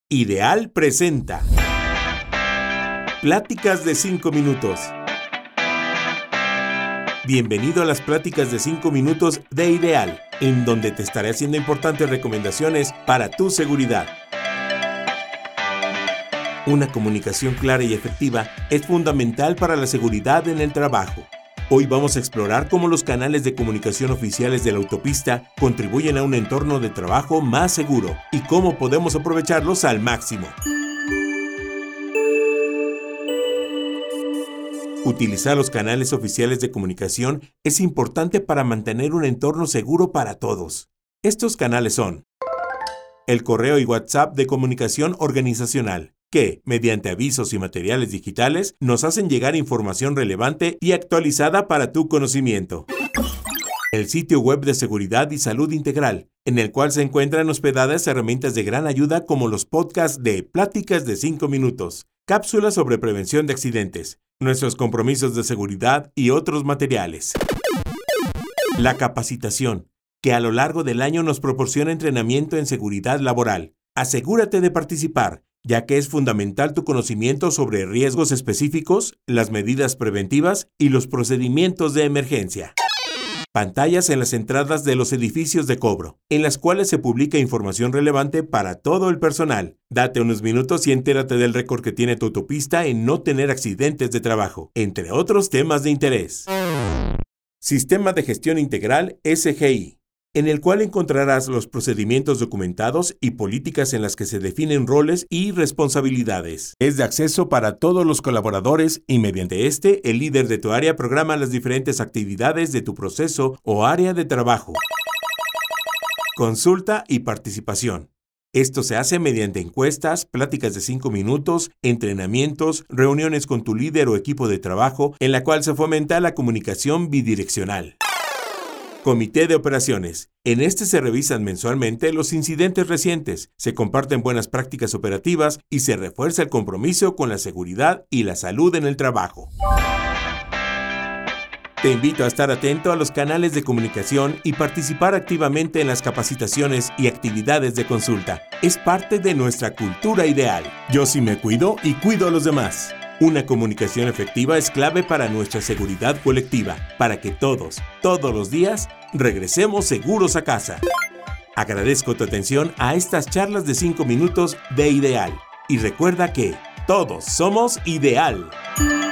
Ideal presenta Pláticas de 5 minutos. Bienvenido a las Pláticas de 5 minutos de Ideal, en donde te estaré haciendo importantes recomendaciones para tu seguridad. Una comunicación clara y efectiva es fundamental para la seguridad en el trabajo. Hoy vamos a explorar cómo los canales de comunicación oficiales de la autopista contribuyen a un entorno de trabajo más seguro y cómo podemos aprovecharlos al máximo. Utilizar los canales oficiales de comunicación es importante para mantener un entorno seguro para todos. Estos canales son el correo y WhatsApp de comunicación organizacional, que, mediante avisos y materiales digitales, nos hacen llegar información relevante y actualizada para tu conocimiento. El sitio web de seguridad y salud integral, en el cual se encuentran hospedadas herramientas de gran ayuda como los podcasts de Pláticas de 5 minutos, cápsulas sobre prevención de accidentes, nuestros compromisos de seguridad y otros materiales. La capacitación, que a lo largo del año nos proporciona entrenamiento en seguridad laboral. Asegúrate de participar, ya que es fundamental tu conocimiento sobre riesgos específicos, las medidas preventivas y los procedimientos de emergencia. Pantallas en las entradas de los edificios de cobro, en las cuales se publica información relevante para todo el personal. Date unos minutos y entérate del récord que tiene tu autopista en no tener accidentes de trabajo, entre otros temas de interés. Sistema de Gestión Integral SGI, en el cual encontrarás los procedimientos documentados y políticas en las que se definen roles y responsabilidades. Es de acceso para todos los colaboradores y mediante este, el líder de tu área programa las diferentes actividades de tu proceso o área de trabajo. Consulta y participación. Esto se hace mediante encuestas, pláticas de 5 minutos, entrenamientos, reuniones con tu líder o equipo de trabajo, en la cual se fomenta la comunicación bidireccional. Comité de Operaciones. En este se revisan mensualmente los incidentes recientes, se comparten buenas prácticas operativas y se refuerza el compromiso con la seguridad y la salud en el trabajo. Te invito a estar atento a los canales de comunicación y participar activamente en las capacitaciones y actividades de consulta. Es parte de nuestra cultura ideal. Yo sí me cuido y cuido a los demás. Una comunicación efectiva es clave para nuestra seguridad colectiva, para que todos los días, regresemos seguros a casa. Agradezco tu atención a estas charlas de 5 minutos de Ideal. Y recuerda que todos somos Ideal.